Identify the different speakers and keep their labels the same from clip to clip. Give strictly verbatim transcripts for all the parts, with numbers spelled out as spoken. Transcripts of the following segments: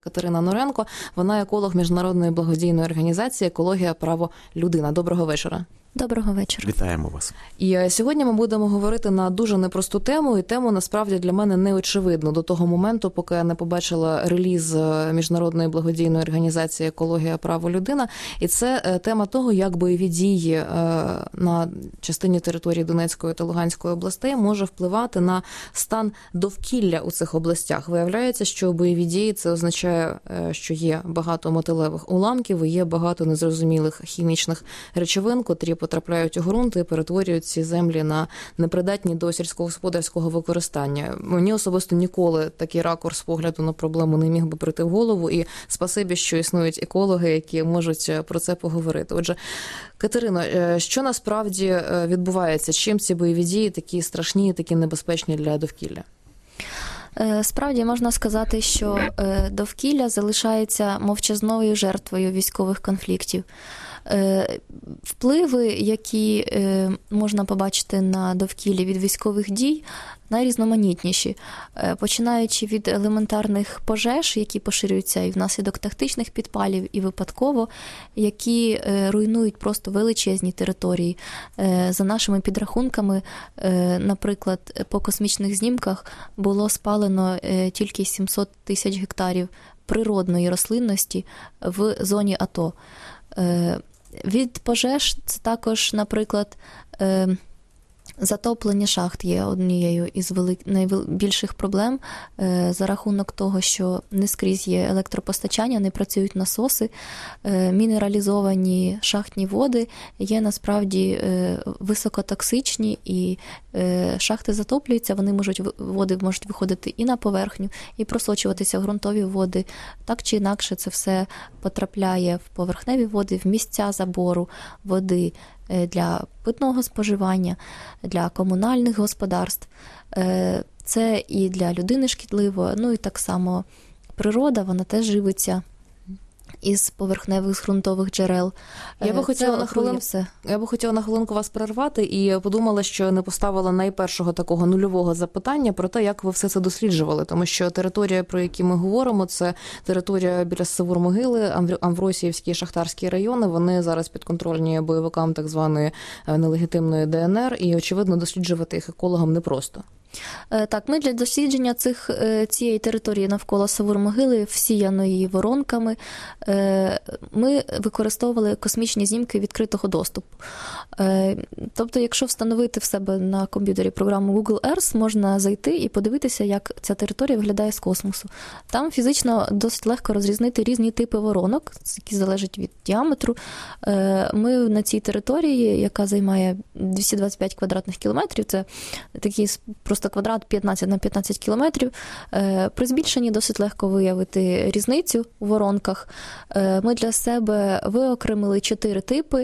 Speaker 1: Катерина Норенко, вона еколог міжнародної благодійної організації «Екологія. Право. Людина». Доброго вечора.
Speaker 2: Доброго вечора.
Speaker 3: Вітаємо вас.
Speaker 1: І сьогодні ми будемо говорити на дуже непросту тему, і тему, насправді, для мене неочевидну до того моменту, поки я не побачила реліз міжнародної благодійної організації «Екологія. Право. Людина». І це тема того, як бойові дії на частині території Донецької та Луганської областей може впливати на стан довкілля у цих областях. Виявляється, що бойові дії – це означає, що є багато металевих уламків, і є багато незрозумілих хімічних речовин, котрі потрапляють у ґрунт і перетворюють ці землі на непридатні до сільськогосподарського використання. Мені особисто ніколи такий ракурс погляду на проблему не міг би прийти в голову, і спасибі, що існують екологи, які можуть про це поговорити. Отже, Катерино, що насправді відбувається? Чим ці бойові дії такі страшні і такі небезпечні для довкілля?
Speaker 2: Справді, можна сказати, що довкілля залишається мовчазною жертвою військових конфліктів. Впливи, які можна побачити на довкіллі від військових дій, найрізноманітніші, починаючи від елементарних пожеж, які поширюються і внаслідок тактичних підпалів, і випадково, які руйнують просто величезні території. За нашими підрахунками, наприклад, по космічних знімках було спалено тільки сімсот тисяч гектарів природної рослинності в зоні АТО. Від пожеж це також, наприклад, затоплення шахт є однією із найбільших проблем за рахунок того, що не скрізь є електропостачання, не працюють насоси, мінералізовані шахтні води є насправді високотоксичні, і шахти затоплюються, вони можуть, води можуть виходити і на поверхню, і просочуватися в ґрунтові води. Так чи інакше це все потрапляє в поверхневі води, в місця забору води для питного споживання, для комунальних господарств. Це і для людини шкідливо, ну і так само природа, вона теж живиться із поверхневих, з ґрунтових джерел.
Speaker 1: Я би хотіла на хвилинку, я би хотіла на хвилинку вас перервати і подумала, що не поставила найпершого такого нульового запитання про те, як ви все це досліджували, тому що територія, про які ми говоримо, це територія біля Савур-Могили, Амвросіївські і Шахтарські райони, вони зараз підконтрольні бойовикам так званої нелегітимної ДНР, і, очевидно, досліджувати їх екологам непросто.
Speaker 2: Так, ми для дослідження цих, цієї території навколо Савур-Могили, всіяної воронками, ми використовували космічні знімки відкритого доступу. Тобто, якщо встановити в себе на комп'ютері програму Google Earth, можна зайти і подивитися, як ця територія виглядає з космосу. Там фізично досить легко розрізнити різні типи воронок, які залежать від діаметру. Ми на цій території, яка займає двісті двадцять п'ять квадратних кілометрів, це такий просто квадрат п'ятнадцять на п'ятнадцять кілометрів. При збільшенні досить легко виявити різницю у воронках. Ми для себе виокремили чотири типи.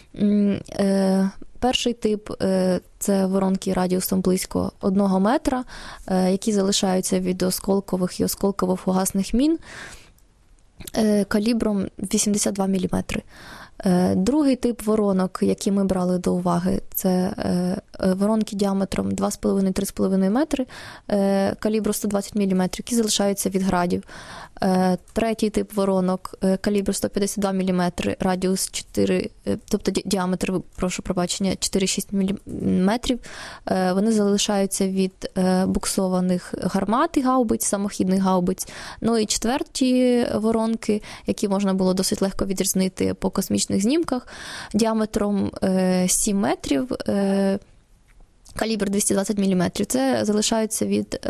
Speaker 2: Перший тип – це воронки радіусом близько одного метра, які залишаються від осколкових і осколково-фугасних мін калібром вісімдесят два міліметри. Другий тип воронок, які ми брали до уваги, це воронки діаметром два з половиною - три з половиною метри, калібру сто двадцять міліметрів, які залишаються від градів. Третій тип воронок, калібр сто п'ятдесят два міліметри, радіус чотири, тобто діаметр, прошу пробачення, чотири - шість міліметрів. Вони залишаються від буксованих гармат і гаубиць, самохідних гаубиць. Ну і четверті воронки, які можна було досить легко відрізнити по космічних знімках, діаметром сім метрів, калібр двісті двадцять міліметрів. Це залишаються від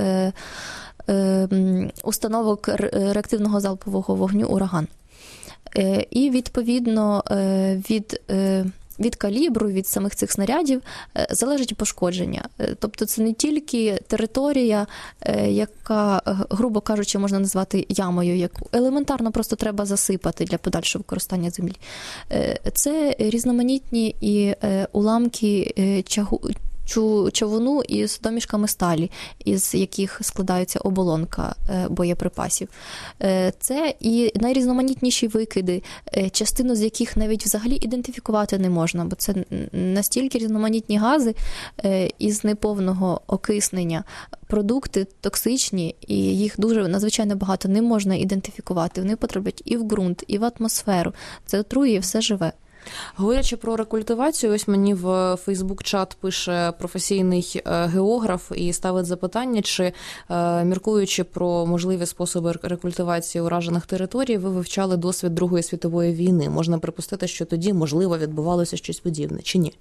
Speaker 2: установок реактивного залпового вогню «Ураган». І, відповідно, від, від калібру, від самих цих снарядів залежить пошкодження. Тобто це не тільки територія, яка, грубо кажучи, можна назвати ямою, яку елементарно просто треба засипати для подальшого використання землі. Це різноманітні і уламки чагу, човуну із домішками сталі, із яких складається оболонка боєприпасів. Це і найрізноманітніші викиди, частину з яких навіть взагалі ідентифікувати не можна, бо це настільки різноманітні гази із неповного окиснення, продукти токсичні, і їх дуже надзвичайно багато не можна ідентифікувати. Вони потраплять і в ґрунт, і в атмосферу. Це отруює все живе.
Speaker 1: Говорячи про рекультивацію, ось мені в Фейсбук-чат пише професійний географ і ставить запитання, чи, міркуючи про можливі способи рекультивації уражених територій, ви вивчали досвід Другої світової війни. Можна припустити, що тоді, можливо, відбувалося щось подібне, чи ні?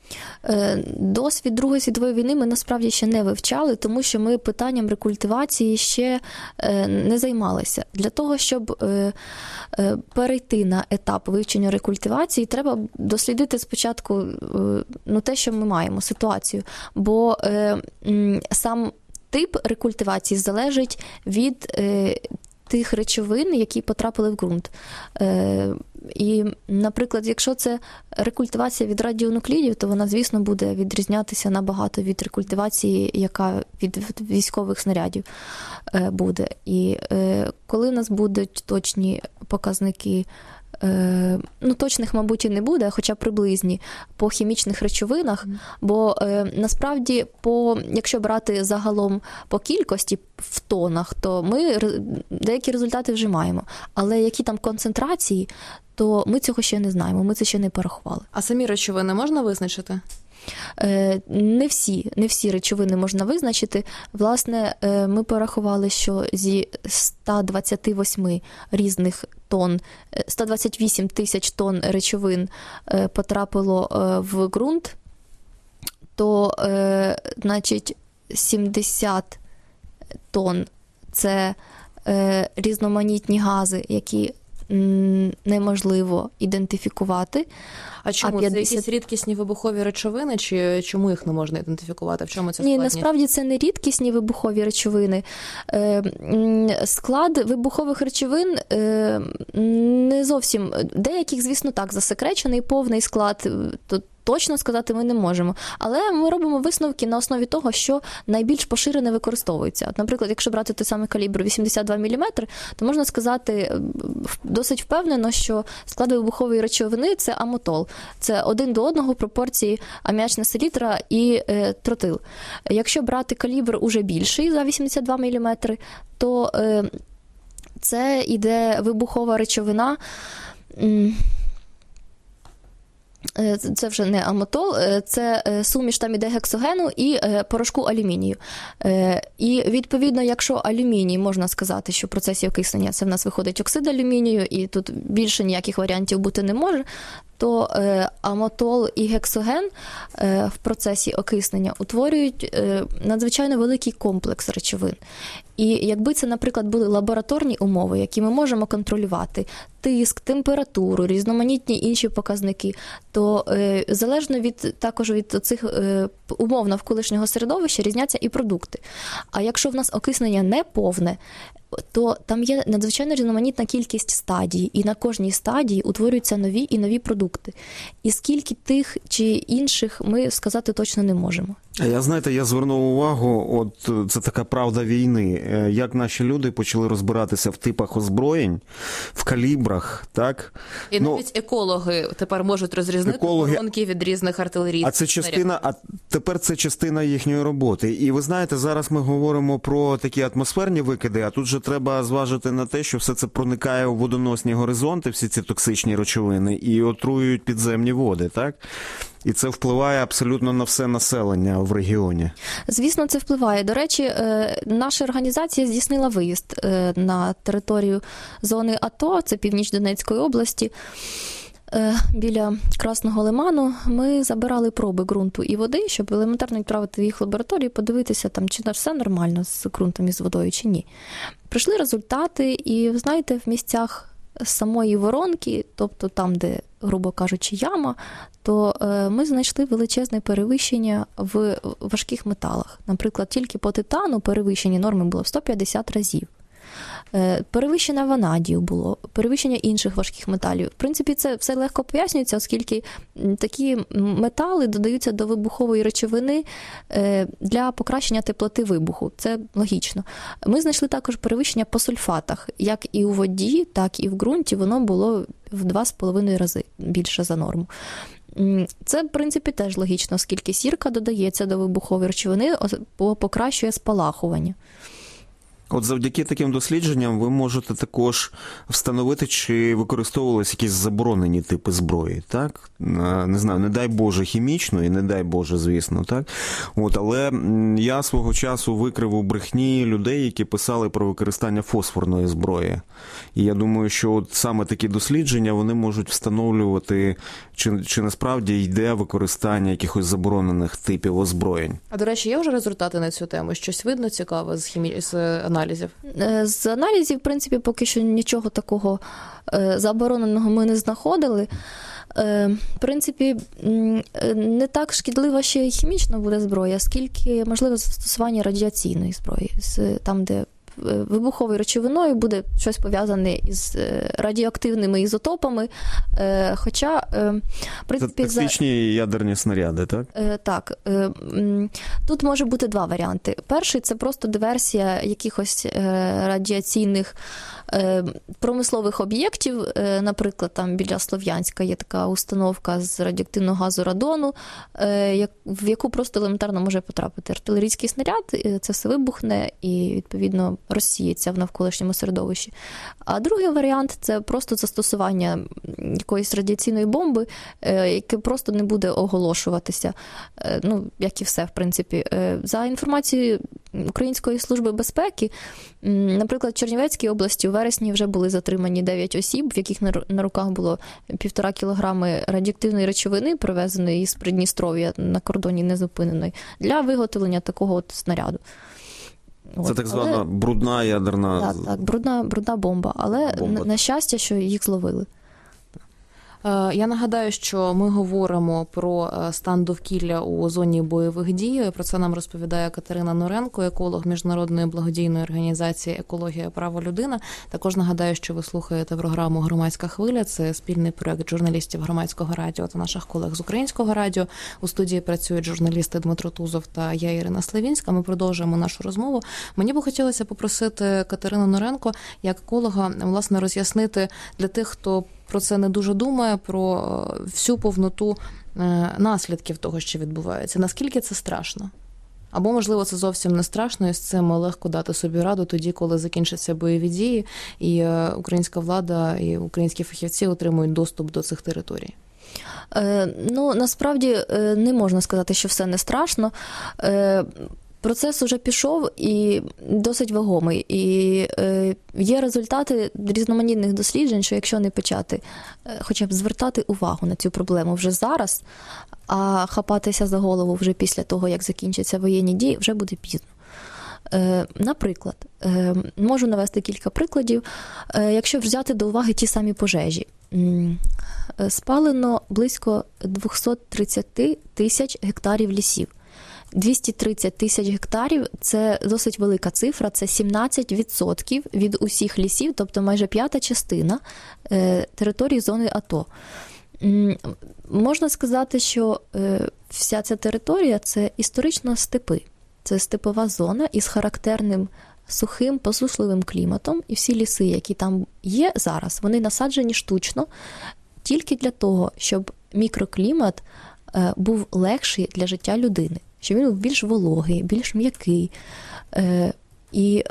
Speaker 2: Досвід Другої світової війни ми насправді ще не вивчали, тому що ми питанням рекультивації ще не займалися. Для того, щоб перейти на етап вивчення рекультивації, треба дослідити спочатку ну, те, що ми маємо, ситуацію. Бо сам тип рекультивації залежить від тих речовин, які потрапили в ґрунт. І, наприклад, якщо це рекультивація від радіонуклідів, то вона, звісно, буде відрізнятися набагато від рекультивації, яка від військових снарядів буде. І коли в нас будуть точні показники, ну, точних, мабуть, і не буде, хоча приблизні, по хімічних речовинах, mm. бо е, насправді, по, якщо брати загалом по кількості в тонах, то ми деякі результати вже маємо. Але які там концентрації, то ми цього ще не знаємо, ми це ще не порахували.
Speaker 1: А самі речовини можна визначити?
Speaker 2: Не всі, не всі речовини можна визначити. Власне, ми порахували, що зі сто двадцять вісім різних тонн, сто двадцять вісім тисяч тонн речовин потрапило в ґрунт, то, значить, сімдесят тонн – це різноманітні гази, які неможливо ідентифікувати.
Speaker 1: А чому? А п'ятдесят... Це якісь рідкісні вибухові речовини, чи чому їх не можна ідентифікувати? В чому це складність?
Speaker 2: Ні, насправді це не рідкісні вибухові речовини. Склад вибухових речовин не зовсім, деяких, звісно, так, засекречений, повний склад, тут точно сказати ми не можемо. Але ми робимо висновки на основі того, що найбільш поширене використовується. От, наприклад, якщо брати той самий калібр вісімдесят два міліметри, то можна сказати досить впевнено, що склад вибухової речовини – це амотол. Це один до одного пропорції аміачна селітра і е, тротил. Якщо брати калібр уже більший, за вісімдесят два міліметри, то е, це іде вибухова речовина. М- Це вже не амотол, це суміш там іде гексогену і порошку алюмінію. І, відповідно, якщо алюміній, можна сказати, що в процесі окиснення це в нас виходить оксид алюмінію, і тут більше ніяких варіантів бути не може, то амотол і гексоген в процесі окиснення утворюють надзвичайно великий комплекс речовин. І якби це, наприклад, були лабораторні умови, які ми можемо контролювати, тиск, температуру, різноманітні інші показники, то е, залежно від, також від цих е, умов навколишнього середовища різняться і продукти. А якщо в нас окиснення не повне, то там є надзвичайно різноманітна кількість стадій, і на кожній стадії утворюються нові і нові продукти. І скільки тих чи інших ми сказати точно не можемо.
Speaker 3: Я, знаєте, я звернув увагу, от це така правда війни, як наші люди почали розбиратися в типах озброєнь, в калібрах, так?
Speaker 1: І ну, навіть екологи тепер можуть розрізнити екологи... воронки від різних артилерійських.
Speaker 3: А це частина, а тепер це частина їхньої роботи. І ви знаєте, зараз ми говоримо про такі атмосферні викиди, а тут же треба зважити на те, що все це проникає у водоносні горизонти, всі ці токсичні речовини, і отруюють підземні води, так? І це впливає абсолютно на все населення в регіоні.
Speaker 2: Звісно, це впливає. До речі, наша організація здійснила виїзд на територію зони АТО, це північ Донецької області. Біля Красного Лиману ми забирали проби ґрунту і води, щоб елементарно відправити їх в лабораторію, подивитися, там, чи все нормально з ґрунтом і з водою, чи ні. Прийшли результати, і, ви знаєте, в місцях самої воронки, тобто там, де, грубо кажучи, яма, то ми знайшли величезне перевищення в важких металах. Наприклад, тільки по титану перевищення норми було в сто п'ятдесят разів. Перевищення ванадію було, перевищення інших важких металів. В принципі, це все легко пояснюється, оскільки такі метали додаються до вибухової речовини для покращення теплоти вибуху. Це логічно. Ми знайшли також перевищення по сульфатах. Як і у воді, так і в ґрунті воно було в два з половиною рази більше за норму. Це, в принципі, теж логічно, оскільки сірка додається до вибухової речовини, покращує спалахування.
Speaker 3: От завдяки таким дослідженням ви можете також встановити, чи використовувалися якісь заборонені типи зброї, так? Не знаю, не дай Боже хімічної, не дай Боже, звісно, так? От, але я свого часу викрив у брехні людей, які писали про використання фосфорної зброї. І я думаю, що от саме такі дослідження, вони можуть встановлювати, чи, чи насправді йде використання якихось заборонених типів озброєнь.
Speaker 1: А, до речі, є вже результати на цю тему? Щось видно цікаве з, хімі... з аналізів?
Speaker 2: З аналізів, в принципі, поки що нічого такого забороненого ми не знаходили. В принципі, не так шкідлива ще й хімічна буде зброя, скільки можливо застосування радіаційної зброї, там, де вибуховою речовиною буде щось пов'язане із радіоактивними ізотопами, хоча, в принципі...
Speaker 3: Це токсичні за... ядерні снаряди, так?
Speaker 2: Так. Тут може бути два варіанти. Перший – це просто диверсія якихось радіаційних промислових об'єктів, наприклад, там біля Слов'янська є така установка з радіоактивного газу радону, в яку просто елементарно може потрапити артилерійський снаряд, це все вибухне і, відповідно, розсіється в навколишньому середовищі. А другий варіант – це просто застосування якоїсь радіаційної бомби, яке просто не буде оголошуватися, ну, як і все, в принципі. За інформацією Української служби безпеки, наприклад, в Чернівецькій області у вересні вже були затримані дев'ять осіб, в яких на руках було півтора кілограми радіоактивної речовини, привезеної із Придністров'я на кордоні незупиненої, для виготовлення такого от снаряду.
Speaker 3: Це от, так звана але... брудна ядерна...
Speaker 2: Так, так, брудна, брудна бомба, але бомба. На, на щастя, що їх зловили.
Speaker 1: Я нагадаю, що ми говоримо про стан довкілля у зоні бойових дій. Про це нам розповідає Катерина Норенко, еколог Міжнародної благодійної організації «Екологія. Право людина». Також нагадаю, що ви слухаєте програму «Громадська хвиля». Це спільний проект журналістів Громадського радіо та наших колег з Українського радіо. У студії працюють журналісти Дмитро Тузов та я, Ірина Славінська. Ми продовжуємо нашу розмову. Мені би хотілося попросити Катерину Норенко, як еколога, власне, роз'яснити для тих, хто про це не дуже думає, про всю повноту наслідків того, що відбувається. Наскільки це страшно? Або, можливо, це зовсім не страшно, і з цим легко дати собі раду тоді, коли закінчаться бойові дії, і українська влада, і українські фахівці отримують доступ до цих територій.
Speaker 2: Ну, насправді, не можна сказати, що все не страшно. Процес уже пішов і досить вагомий. І е, є результати різноманітних досліджень, що якщо не почати е, хоча б звертати увагу на цю проблему вже зараз, а хапатися за голову вже після того, як закінчаться воєнні дії, вже буде пізно. Е, наприклад, е, можу навести кілька прикладів. Е, якщо взяти до уваги ті самі пожежі. Е, спалено близько двісті тридцять тисяч гектарів лісів. двісті тридцять тисяч гектарів – це досить велика цифра, це сімнадцять відсотків від усіх лісів, тобто майже п'ята частина території зони АТО. Можна сказати, що вся ця територія – це історично степи. Це степова зона із характерним сухим, посушливим кліматом, і всі ліси, які там є зараз, вони насаджені штучно тільки для того, щоб мікроклімат був легший для життя людини. Що він був більш вологий, більш м'який. І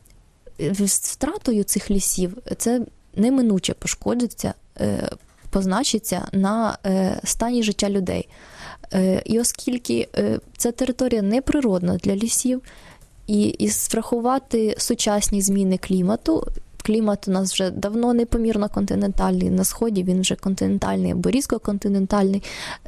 Speaker 2: втратою цих лісів це неминуче пошкодиться, позначиться на стані життя людей. І оскільки ця територія неприродна для лісів, і, і врахувати сучасні зміни клімату, клімат у нас вже давно непомірно континентальний, на сході він вже континентальний або різкоконтинентальний,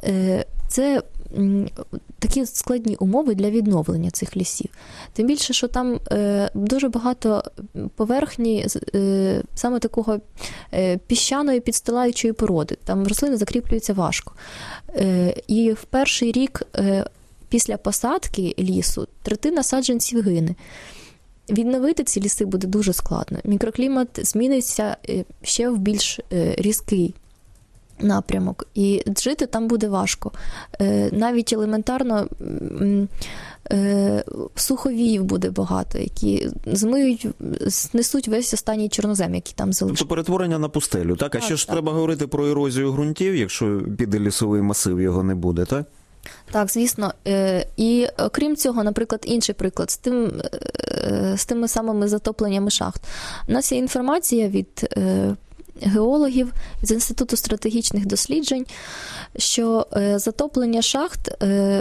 Speaker 2: це такі складні умови для відновлення цих лісів. Тим більше, що там е, дуже багато поверхні е, саме такого е, піщаної підстилаючої породи. Там рослини закріплюються важко. Е, і в перший рік е, після посадки лісу третина саджанців гине. відновити ці ліси буде дуже складно. Мікроклімат зміниться ще в більш різкий напрямок, і жити там буде важко. Навіть елементарно суховіїв буде багато, які змиють, знесуть весь останній чорнозем, який там залишився.
Speaker 3: Тобто перетворення на пустелю, так? А
Speaker 2: так,
Speaker 3: ще ж
Speaker 2: так.
Speaker 3: треба говорити про ерозію ґрунтів, якщо піде лісовий масив, його не буде, так?
Speaker 2: Так, звісно. І окрім цього, наприклад, інший приклад, з, тим, з тими самими затопленнями шахт. У нас є інформація від геологів з Інституту стратегічних досліджень, що затоплення шахт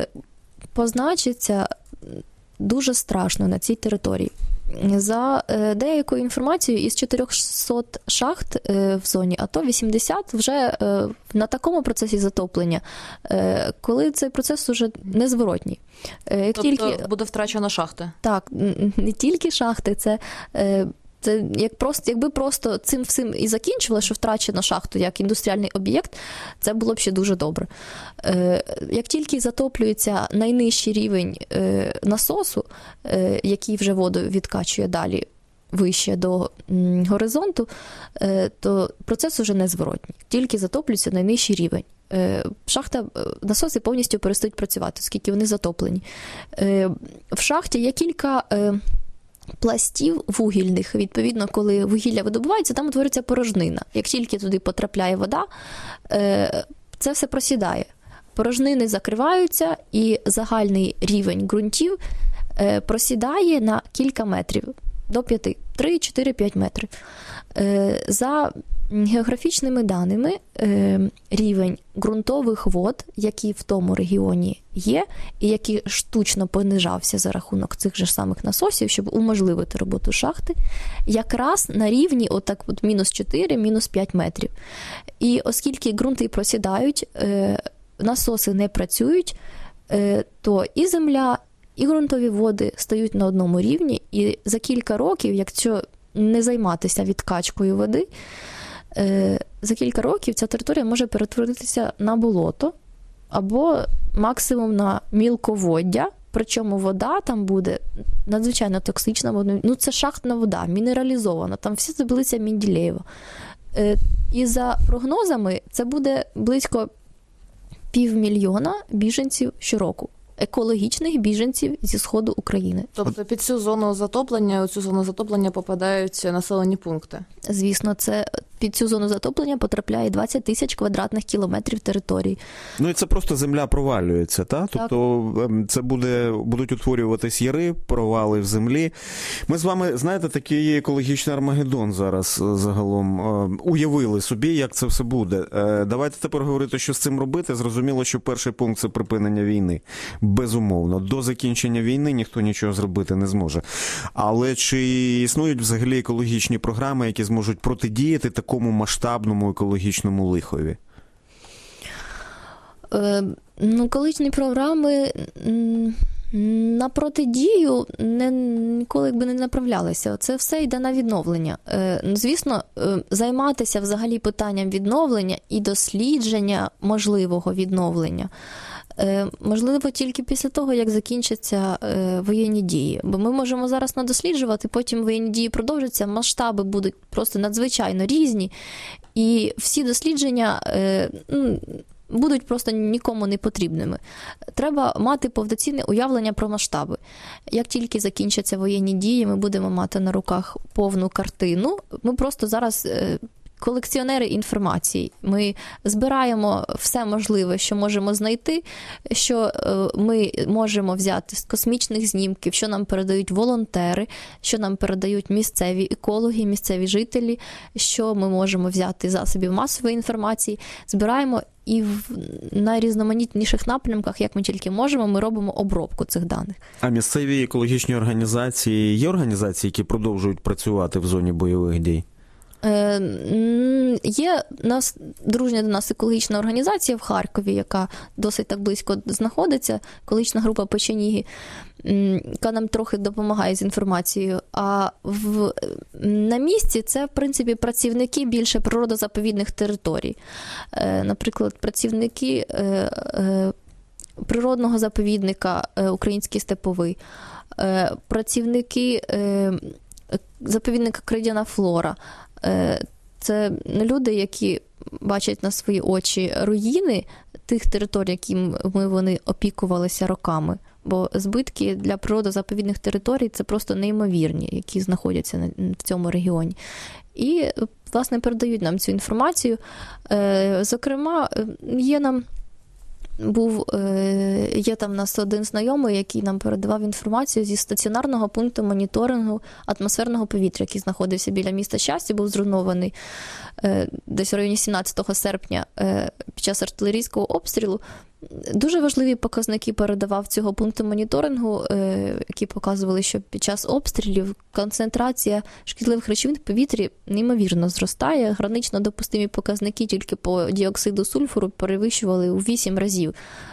Speaker 2: позначиться дуже страшно на цій території. За деякою інформацією, із чотирьохсот шахт в зоні АТО вісімдесят вже на такому процесі затоплення, коли цей процес вже незворотній.
Speaker 1: Як тобто тільки... буде втрачено шахти?
Speaker 2: Так, не тільки шахти, це... Це як просто, якби просто цим всім і закінчило, що втрачено шахту як індустріальний об'єкт, це було б ще дуже добре. Як тільки затоплюється найнижчий рівень насосу, який вже воду відкачує далі вище до горизонту, то процес уже незворотній. Тільки затоплюється найнижчий рівень. Шахта, насоси повністю перестають працювати, оскільки вони затоплені. В шахті є кілька пластів вугільних. Відповідно, коли вугілля видобувається, там утворюється порожнина. Як тільки туди потрапляє вода, це все просідає. Порожнини закриваються, і загальний рівень ґрунтів просідає на кілька метрів, до п'яти, три, чотири, п'ять метрів. За географічними даними, рівень ґрунтових вод, які в тому регіоні є, і які штучно понижався за рахунок цих же самих насосів, щоб уможливити роботу шахти, якраз на рівні отак от мінус чотири, мінус п'ять метрів. І оскільки ґрунти просідають, насоси не працюють, то і земля, і ґрунтові води стають на одному рівні, і за кілька років, якщо не займатися відкачкою води, за кілька років ця територія може перетворитися на болото або максимум на мілководдя, причому вода там буде надзвичайно токсична. Ну, це шахтна вода, мінералізована, там всі таблиця Менделєєва. І за прогнозами це буде близько півмільйона біженців щороку. Екологічних біженців зі сходу України.
Speaker 1: Тобто під цю зону затоплення, у цю зону затоплення попадають населені пункти?
Speaker 2: Звісно, це під цю зону затоплення потрапляє двадцять тисяч квадратних кілометрів території.
Speaker 3: Ну і це просто земля провалюється, та?
Speaker 2: Так?
Speaker 3: Тобто це буде, будуть утворюватись яри, провали в землі. Ми з вами, знаєте, такий екологічний Армагеддон зараз загалом уявили собі, як це все буде. Давайте тепер говорити, що з цим робити. Зрозуміло, що перший пункт – це припинення війни. Безумовно. До закінчення війни ніхто нічого зробити не зможе. Але чи існують взагалі екологічні програми, які зможуть протидіяти такому масштабному екологічному лихові?
Speaker 2: Е, ну, екологічні програми на протидію не, ніколи якби не направлялися. Це все йде на відновлення. Е, звісно, е, займатися взагалі питанням відновлення і дослідження можливого відновлення можливо тільки після того, як закінчаться воєнні дії. Бо ми можемо зараз надосліджувати, потім воєнні дії продовжаться, масштаби будуть просто надзвичайно різні, і всі дослідження ну, будуть просто нікому не потрібними. Треба мати повноцінне уявлення про масштаби. Як тільки закінчаться воєнні дії, ми будемо мати на руках повну картину. Ми просто зараз колекціонери інформації. Ми збираємо все можливе, що можемо знайти, що ми можемо взяти з космічних знімків, що нам передають волонтери, що нам передають місцеві екологи, місцеві жителі, що ми можемо взяти з засобів масової інформації. Збираємо і в найрізноманітніших напрямках, як ми тільки можемо, ми робимо обробку цих даних. А
Speaker 3: місцеві екологічні організації, є організації, які продовжують працювати в зоні бойових дій?
Speaker 2: Є нас дружня до нас екологічна організація в Харкові, яка досить так близько знаходиться, екологічна група Печеніги, яка нам трохи допомагає з інформацією. А в, на місці це, в принципі, працівники більше природозаповідних територій. Наприклад, працівники природного заповідника Український степовий, працівники заповідника Кридяна Флора. Це люди, які бачать на свої очі руїни тих територій, якими вони опікувалися роками. Бо збитки для природозаповідних територій – це просто неймовірні, які знаходяться в цьому регіоні. І, власне, передають нам цю інформацію. Зокрема, є нам був, є там у нас один знайомий, який нам передавав інформацію зі стаціонарного пункту моніторингу атмосферного повітря, який знаходився біля міста Щасті, був зруйнований десь в районі сімнадцятого серпня під час артилерійського обстрілу. Дуже важливі показники передавав цього пункту моніторингу, які показували, що під час обстрілів концентрація шкідливих речовин в повітрі неймовірно зростає. Гранично допустимі показники тільки по діоксиду сульфуру перевищували у вісім разів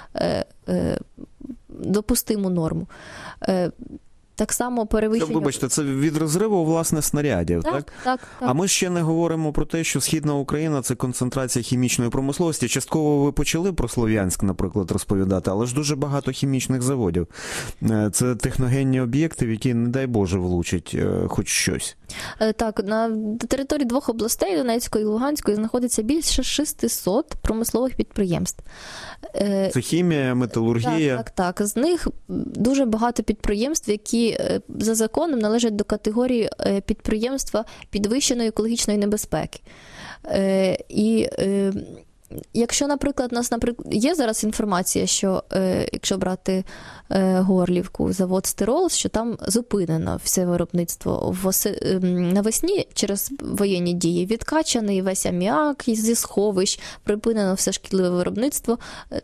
Speaker 2: допустиму норму. Так само перевищення...
Speaker 3: Це, вибачте, це від розриву, власне, снарядів, так?
Speaker 2: Так, так, так?
Speaker 3: А ми ще не говоримо про те, що Східна Україна – це концентрація хімічної промисловості. Частково ви почали про Слов'янськ, наприклад, розповідати, але ж дуже багато хімічних заводів. Це техногенні об'єкти, в які, не дай Боже, влучить хоч щось.
Speaker 2: Так, на території двох областей, Донецької і Луганської, знаходиться більше шістсот промислових підприємств.
Speaker 3: Це хімія, металургія.
Speaker 2: Так, так, так. З них дуже багато підприємств, які за законом належать до категорії підприємства підвищеної екологічної небезпеки. І якщо, наприклад, у нас, наприклад, є зараз інформація, що якщо брати Горлівку, завод «Стирол», що там зупинено все виробництво. Навесні через воєнні дії відкачаний весь аміак зі сховищ, припинено все шкідливе виробництво.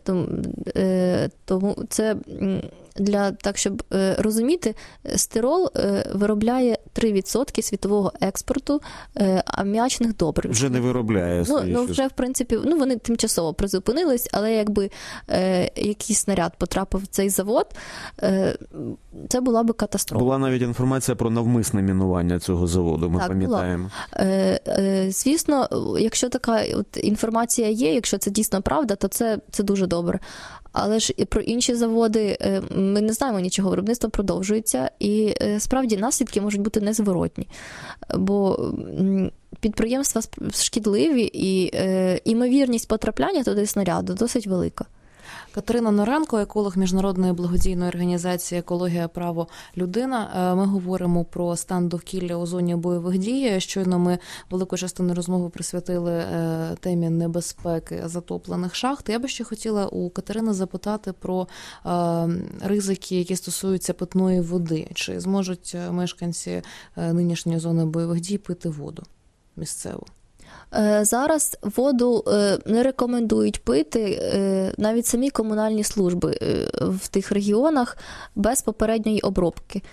Speaker 2: Тому це для, так, щоб розуміти, «Стирол» виробляє три відсотки світового експорту аміачних добрив.
Speaker 3: Вже не виробляє.
Speaker 2: Ну, ну вже, в принципі, ну, вони тимчасово призупинились, але якби е, якийсь снаряд потрапив в цей завод, е, це була би катастрофа.
Speaker 3: Була навіть інформація про навмисне мінування цього заводу, ми так, пам'ятаємо.
Speaker 2: Е, е, звісно, якщо така от інформація є, якщо це дійсно правда, то це, це дуже добре. Але ж і про інші заводи ми не знаємо нічого, виробництво продовжується, і справді наслідки можуть бути незворотні. Бо підприємства шкідливі, і імовірність потрапляння туди снаряду досить велика.
Speaker 1: Катерина Норенко, еколог Міжнародної благодійної організації «Екологія. Право. Людина». Ми говоримо про стан довкілля у зоні бойових дій. Щойно ми велику частину розмови присвятили темі небезпеки затоплених шахт. Я би ще хотіла у Катерини запитати про ризики, які стосуються питної води. Чи зможуть мешканці нинішньої зони бойових дій пити воду місцеву?
Speaker 2: Зараз воду не рекомендують пити навіть самі комунальні служби в тих регіонах без попередньої обробки.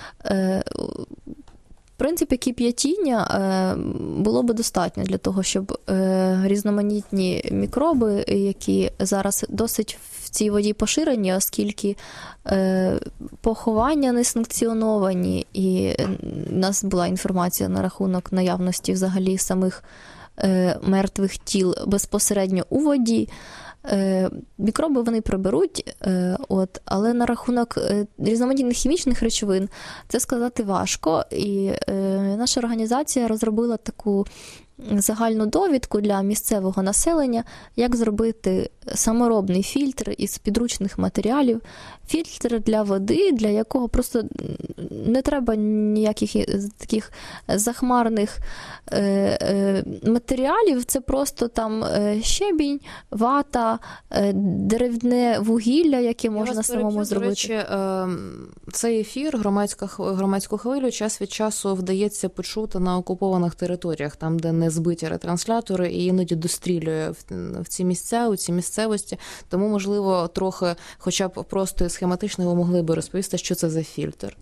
Speaker 2: В принципі, кип'ятіння було би достатньо для того, щоб різноманітні мікроби, які зараз досить в цій воді поширені, оскільки поховання не санкціоновані, і у нас була інформація на рахунок наявності взагалі самих мертвих тіл безпосередньо у воді. Мікроби вони приберуть, от, але на рахунок різноманітних хімічних речовин це сказати важко. І наша організація розробила таку загальну довідку для місцевого населення, як зробити саморобний фільтр із підручних матеріалів. Фільтр для води, для якого просто не треба ніяких таких захмарних матеріалів. Це просто там щебінь, вата, деревне вугілля, яке можна самому зробити.
Speaker 1: До речі, цей ефір, громадська, громадську хвилю, час від часу вдається почути на окупованих територіях, там, де не збиті ретранслятори, і іноді дострілює в ці місця, у ці місцевості. Тому, можливо, трохи, хоча б просто схематично ви могли би розповісти, що це за фільтр?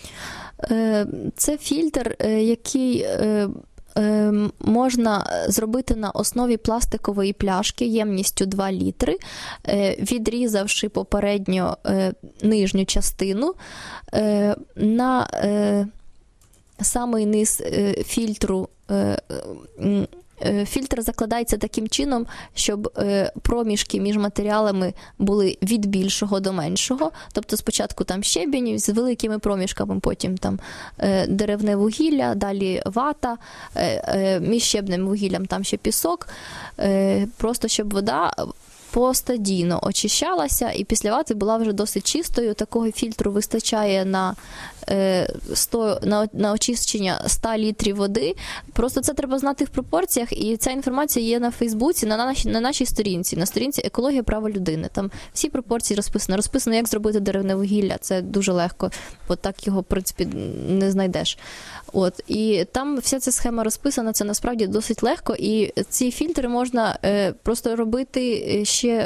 Speaker 2: Це фільтр, який можна зробити на основі пластикової пляшки ємністю два літри, відрізавши попередньо нижню частину. На самий низ фільтру е, фільтр закладається таким чином, щоб е, проміжки між матеріалами були від більшого до меншого. Тобто спочатку там щебінь з великими проміжками, потім там е, деревне вугілля, далі вата, е, е, між щебнем вугіллям там ще пісок. Е, просто щоб вода постадійно очищалася, і після вати була вже досить чистою. Такого фільтру вистачає на, е, сто, на, на очищення ста літрів води. Просто це треба знати в пропорціях, і ця інформація є на Фейсбуці, на, нашій, на нашій сторінці, на сторінці «Екологія права людини». Там всі пропорції розписано. Розписано, як зробити деревне вугілля. Це дуже легко, бо так його, в принципі, не знайдеш. От, і там вся ця схема розписана, це насправді досить легко, і ці фільтри можна е, просто робити ще,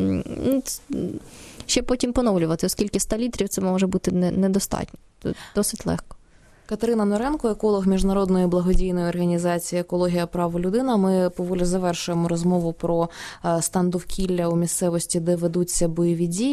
Speaker 2: ще потім поновлювати, оскільки ста літрів це може бути не, недостатньо. Досить легко.
Speaker 1: Катерина Норенко, еколог міжнародної благодійної організації «Екологія права людина». Ми поволі завершуємо розмову про стан довкілля у місцевості, де ведуться бойові дії.